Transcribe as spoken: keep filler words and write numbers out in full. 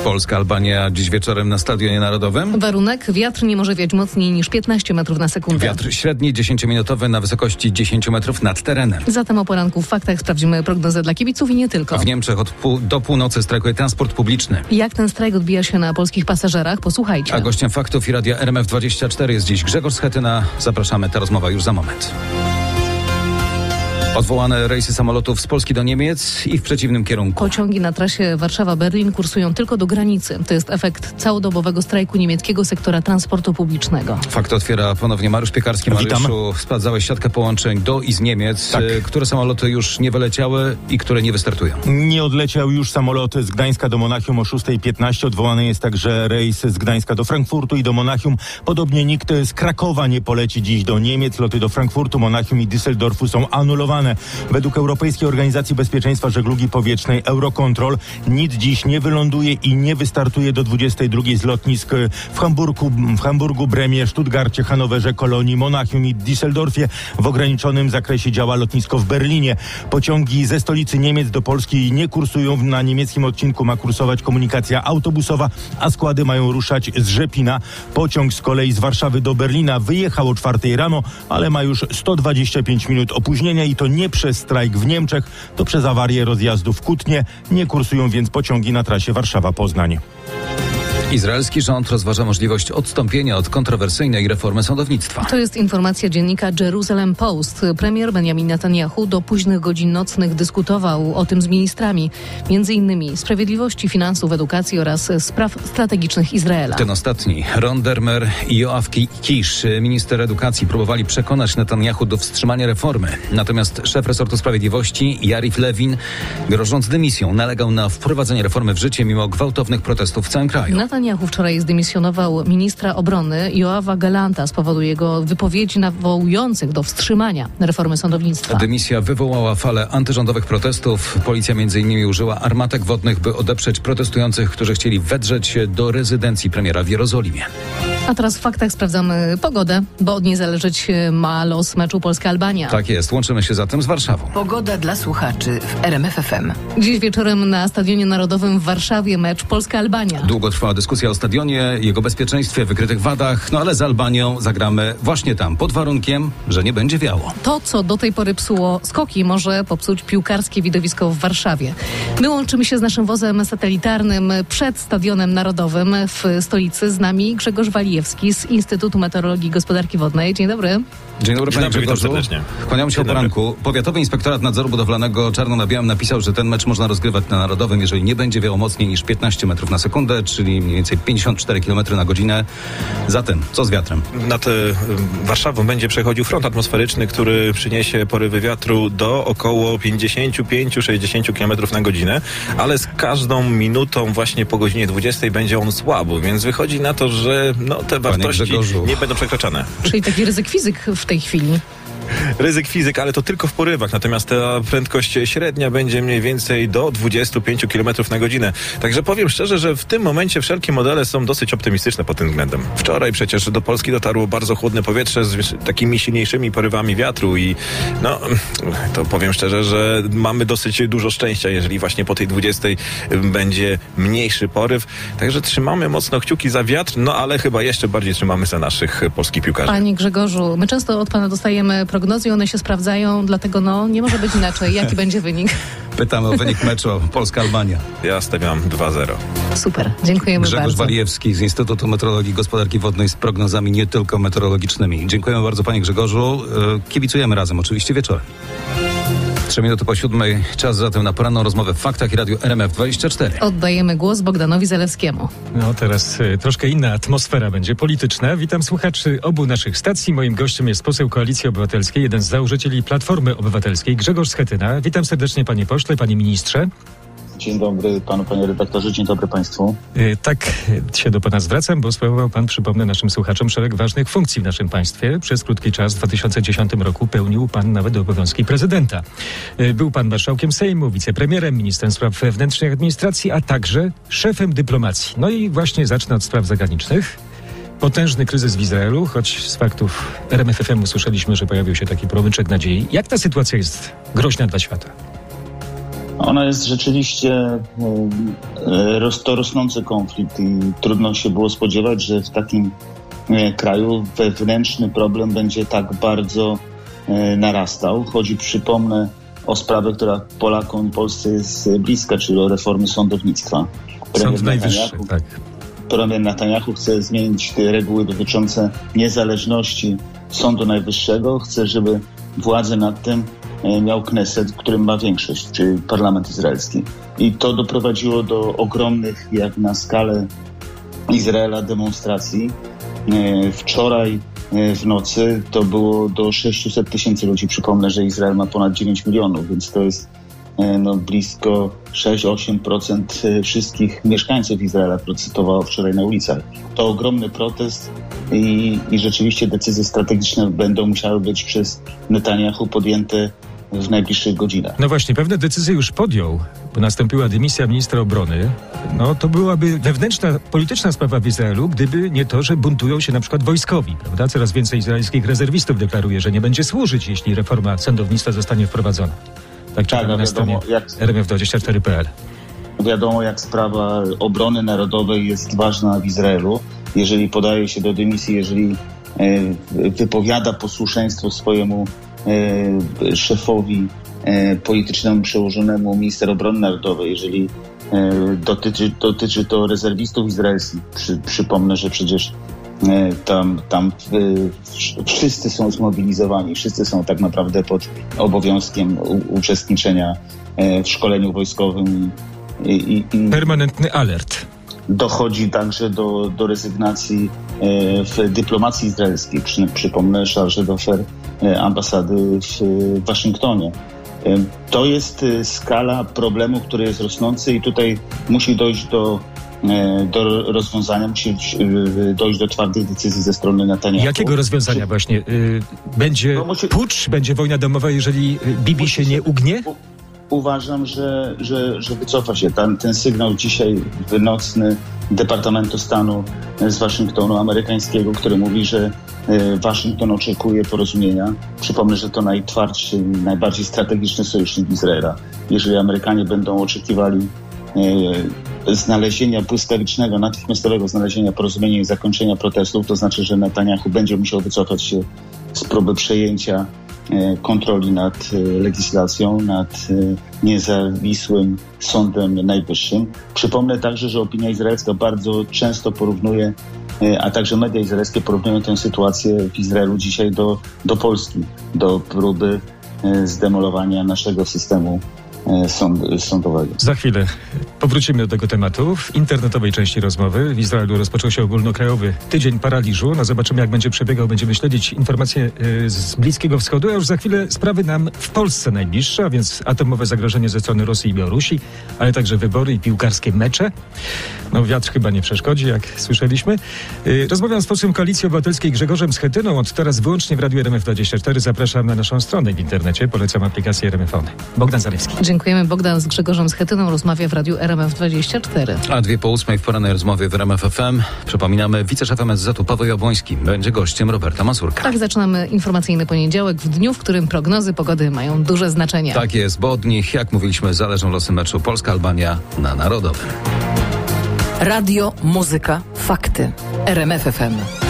Polska-Albania dziś wieczorem na Stadionie Narodowym. Warunek: wiatr nie może wiać mocniej niż piętnaście metrów na sekundę. Wiatr średni dziesięciominutowy na wysokości dziesięć metrów nad terenem. Zatem o poranku w faktach sprawdzimy prognozę dla kibiców i nie tylko. W Niemczech od pół, do północy strajkuje transport publiczny. Jak ten strajk odbija się na polskich pasażerach? Posłuchajcie. A gościem faktów i Radia R M F dwadzieścia cztery jest dziś Grzegorz Schetyna. Zapraszamy, ta rozmowa już za moment. Odwołane rejsy samolotów z Polski do Niemiec i w przeciwnym kierunku. Pociągi na trasie Warszawa-Berlin kursują tylko do granicy. To jest efekt całodobowego strajku niemieckiego sektora transportu publicznego. Fakt otwiera ponownie Mariusz Piekarski. Mariuszu, sprawdzałeś siatkę połączeń do i z Niemiec. Tak. Które samoloty już nie wyleciały i które nie wystartują? Nie odleciał już samolot z Gdańska do Monachium o szósta piętnaście. Odwołany jest także rejs z Gdańska do Frankfurtu i do Monachium. Podobnie nikt z Krakowa nie poleci dziś do Niemiec. Loty do Frankfurtu, Monachium i Düsseldorfu są anulowane. Według Europejskiej Organizacji Bezpieczeństwa Żeglugi Powietrznej Eurocontrol nic dziś nie wyląduje i nie wystartuje do dwudziestej drugiej z lotnisk w Hamburgu, w Hamburgu, Bremie, Stuttgarcie, Hanowerze, Kolonii, Monachium i Düsseldorfie. W ograniczonym zakresie działa lotnisko w Berlinie. Pociągi ze stolicy Niemiec do Polski nie kursują. Na niemieckim odcinku ma kursować komunikacja autobusowa, a składy mają ruszać z Rzepina. Pociąg z kolei z Warszawy do Berlina wyjechał o czwartej rano, ale ma już sto dwadzieścia pięć minut opóźnienia i to nie przez strajk w Niemczech, to przez awarię rozjazdu w Kutnie. Nie kursują więc pociągi na trasie Warszawa-Poznań. Izraelski rząd rozważa możliwość odstąpienia od kontrowersyjnej reformy sądownictwa. To jest informacja dziennika Jerusalem Post. Premier Benjamin Netanyahu do późnych godzin nocnych dyskutował o tym z ministrami, między innymi sprawiedliwości, finansów, edukacji oraz spraw strategicznych Izraela. Ten ostatni, Ron Dermer i Yoav Kisz, minister edukacji, próbowali przekonać Netanyahu do wstrzymania reformy. Natomiast szef resortu sprawiedliwości, Yariv Levin, grożąc dymisją, nalegał na wprowadzenie reformy w życie mimo gwałtownych protestów w całym kraju. Netanyahu wczoraj zdymisjonował ministra obrony Joawa Galanta z powodu jego wypowiedzi nawołujących do wstrzymania reformy sądownictwa. Dymisja wywołała falę antyrządowych protestów. Policja między innymi użyła armatek wodnych, by odeprzeć protestujących, którzy chcieli wedrzeć się do rezydencji premiera w Jerozolimie. A teraz w faktach sprawdzamy pogodę, bo od niej zależeć ma los meczu Polska-Albania. Tak jest, łączymy się zatem z Warszawą. Pogoda dla słuchaczy w R M F F M. Dziś wieczorem na Stadionie Narodowym w Warszawie mecz Polska-Albania. Długo trwała dyskusja o stadionie, jego bezpieczeństwie, wykrytych wadach, no ale z Albanią zagramy właśnie tam, pod warunkiem, że nie będzie wiało. To, co do tej pory psuło skoki, może popsuć piłkarskie widowisko w Warszawie. My łączymy się z naszym wozem satelitarnym przed Stadionem Narodowym w stolicy. Z nami Grzegorz Walijewski z Instytutu Meteorologii i Gospodarki Wodnej. Dzień dobry. Dzień dobry, panie Grzegorzu. Kłaniam się o poranku. Powiatowy Inspektorat Nadzoru Budowlanego czarno na białym napisał, że ten mecz można rozgrywać na Narodowym, jeżeli nie będzie wiało mocniej niż piętnaście metrów na sekundę, czyli mniej więcej pięćdziesiąt cztery kilometry na godzinę. Zatem, co z wiatrem? Nad Warszawą będzie przechodził front atmosferyczny, który przyniesie porywy wiatru do około pięćdziesiąt pięć do sześćdziesięciu kilometrów na godzinę, ale z każdą minutą właśnie po godzinie dwudziestej będzie on słaby, więc wychodzi na to, że no, te wartości nie będą przekraczane. Czyli taki ryzyk fizyk w tej chwili. Ryzyk fizyk, ale to tylko w porywach, natomiast ta prędkość średnia będzie mniej więcej do dwudziestu pięciu kilometrów na godzinę. Także powiem szczerze, że w tym momencie wszelkie modele są dosyć optymistyczne pod tym względem. Wczoraj przecież do Polski dotarło bardzo chłodne powietrze z takimi silniejszymi porywami wiatru i no, to powiem szczerze, że mamy dosyć dużo szczęścia, jeżeli właśnie po tej dwudziestej będzie mniejszy poryw. Także trzymamy mocno kciuki za wiatr, no ale chyba jeszcze bardziej trzymamy za naszych polskich piłkarzy. Panie Grzegorzu, my często od pana dostajemy prognozy, one się sprawdzają, dlatego no nie może być inaczej. Jaki będzie wynik? Pytamy o wynik meczu Polska-Albania. Ja stawiam dwa zero. Super, dziękujemy Grzegorz bardzo. Grzegorz Walijewski z Instytutu Meteorologii i Gospodarki Wodnej z prognozami nie tylko meteorologicznymi. Dziękujemy bardzo, panie Grzegorzu. Kibicujemy razem oczywiście wieczorem. Trzy minuty po siódmej, czas zatem na poranną rozmowę w Faktach i Radiu R M F dwadzieścia cztery. Oddajemy głos Bogdanowi Zalewskiemu. No teraz y, troszkę inna atmosfera będzie polityczna. Witam słuchaczy obu naszych stacji. Moim gościem jest poseł Koalicji Obywatelskiej, jeden z założycieli Platformy Obywatelskiej, Grzegorz Schetyna. Witam serdecznie, panie pośle, panie ministrze. Dzień dobry panu, panie redaktorze, dzień dobry państwu. Yy, tak się do pana zwracam, bo sprawował pan, przypomnę naszym słuchaczom, szereg ważnych funkcji w naszym państwie. Przez krótki czas w dwa tysiące dziesiątym roku pełnił pan nawet obowiązki prezydenta. Yy, był pan marszałkiem Sejmu, wicepremierem, ministrem spraw wewnętrznych i administracji, a także szefem dyplomacji. No i właśnie zacznę od spraw zagranicznych. Potężny kryzys w Izraelu, choć z faktów R M F F M usłyszeliśmy, że pojawił się taki promyczek nadziei. Jak ta sytuacja jest groźna dla świata? Ona jest rzeczywiście e, roz, to rosnący konflikt i trudno się było spodziewać, że w takim e, kraju wewnętrzny problem będzie tak bardzo e, narastał. Chodzi, przypomnę, o sprawę, która Polakom i Polsce jest bliska, czyli o reformy sądownictwa. Sąd Najwyższy, tak. Premier Netanyahu chce zmienić te reguły dotyczące niezależności Sądu Najwyższego. Chce, żeby władzę nad tym miał Kneset, w którym ma większość, czyli parlament izraelski. I to doprowadziło do ogromnych, jak na skalę Izraela, demonstracji. Wczoraj w nocy to było do sześćset tysięcy ludzi. Przypomnę, że Izrael ma ponad dziewięć milionów, więc to jest no, blisko sześć do ośmiu procent wszystkich mieszkańców Izraela protestowało wczoraj na ulicach. To ogromny protest i, i rzeczywiście decyzje strategiczne będą musiały być przez Netanyahu podjęte w najbliższych godzinach. No właśnie, pewne decyzje już podjął, bo nastąpiła dymisja ministra obrony. No to byłaby wewnętrzna, polityczna sprawa w Izraelu, gdyby nie to, że buntują się na przykład wojskowi, prawda? Coraz więcej izraelskich rezerwistów deklaruje, że nie będzie służyć, jeśli reforma sądownictwa zostanie wprowadzona. Tak czytamy tak, na stronie jak, R M F dwadzieścia cztery kropka p l. Wiadomo, jak sprawa obrony narodowej jest ważna w Izraelu. Jeżeli podaje się do dymisji, jeżeli e, wypowiada posłuszeństwo swojemu e, szefowi e, politycznemu przełożonemu minister obrony narodowej, jeżeli e, dotyczy, dotyczy to rezerwistów izraelskich, Przy, przypomnę, że przecież e, tam, tam e, wszyscy są zmobilizowani, wszyscy są tak naprawdę pod obowiązkiem u, uczestniczenia e, w szkoleniu wojskowym. I, i, i Permanentny alert. Dochodzi także do, do rezygnacji e, w dyplomacji izraelskiej. Przy, przypomnę chargé d'affaires e, ambasady w, w Waszyngtonie. E, to jest e, skala problemu, który jest rosnący i tutaj musi dojść do, e, do rozwiązania, musi e, dojść do twardych decyzji ze strony Netanyahu. Jakiego rozwiązania Czy, właśnie? Y, będzie no, musi, pucz, będzie wojna domowa, jeżeli Bibi się nie ugnie? Uważam, że, że, że wycofa się. Ten, ten sygnał dzisiaj nocny Departamentu Stanu z Waszyngtonu amerykańskiego, który mówi, że y, Waszyngton oczekuje porozumienia. Przypomnę, że to najtwardszy, najbardziej strategiczny sojusznik Izraela. Jeżeli Amerykanie będą oczekiwali y, znalezienia błyskawicznego, natychmiastowego znalezienia porozumienia i zakończenia protestów, to znaczy, że Netanyahu będzie musiał wycofać się z próby przejęcia kontroli nad legislacją, nad niezawisłym Sądem Najwyższym. Przypomnę także, że opinia izraelska bardzo często porównuje, a także media izraelskie porównują tę sytuację w Izraelu dzisiaj do, do Polski, do próby zdemolowania naszego systemu Sąd, sądowego. Za chwilę powrócimy do tego tematu. W internetowej części rozmowy w Izraelu rozpoczął się ogólnokrajowy tydzień paraliżu. No zobaczymy, jak będzie przebiegał. Będziemy śledzić informacje y, z Bliskiego Wschodu, a już za chwilę sprawy nam w Polsce najbliższe, a więc atomowe zagrożenie ze strony Rosji i Białorusi, ale także wybory i piłkarskie mecze. No wiatr chyba nie przeszkodzi, jak słyszeliśmy. Y, rozmawiam z posłem Koalicji Obywatelskiej Grzegorzem Schetyną. Od teraz wyłącznie w Radiu R M F dwadzieścia cztery. Zapraszam na naszą stronę w internecie. Polecam aplikację R M F One. Bogdan Zalewski. Dziękujemy. Bogdan z Grzegorzem Schetyną rozmawia w Radiu R M F dwadzieścia cztery. A dwie po ósmej w porannej rozmowie w R M F F M. Przypominamy, wiceszef M S Z-u Paweł Jabłoński będzie gościem Roberta Mazurka. Tak, zaczynamy informacyjny poniedziałek w dniu, w którym prognozy pogody mają duże znaczenie. Tak jest, bo od nich, jak mówiliśmy, zależą losy meczu Polska-Albania na Narodowym. Radio, muzyka, fakty. R M F F M.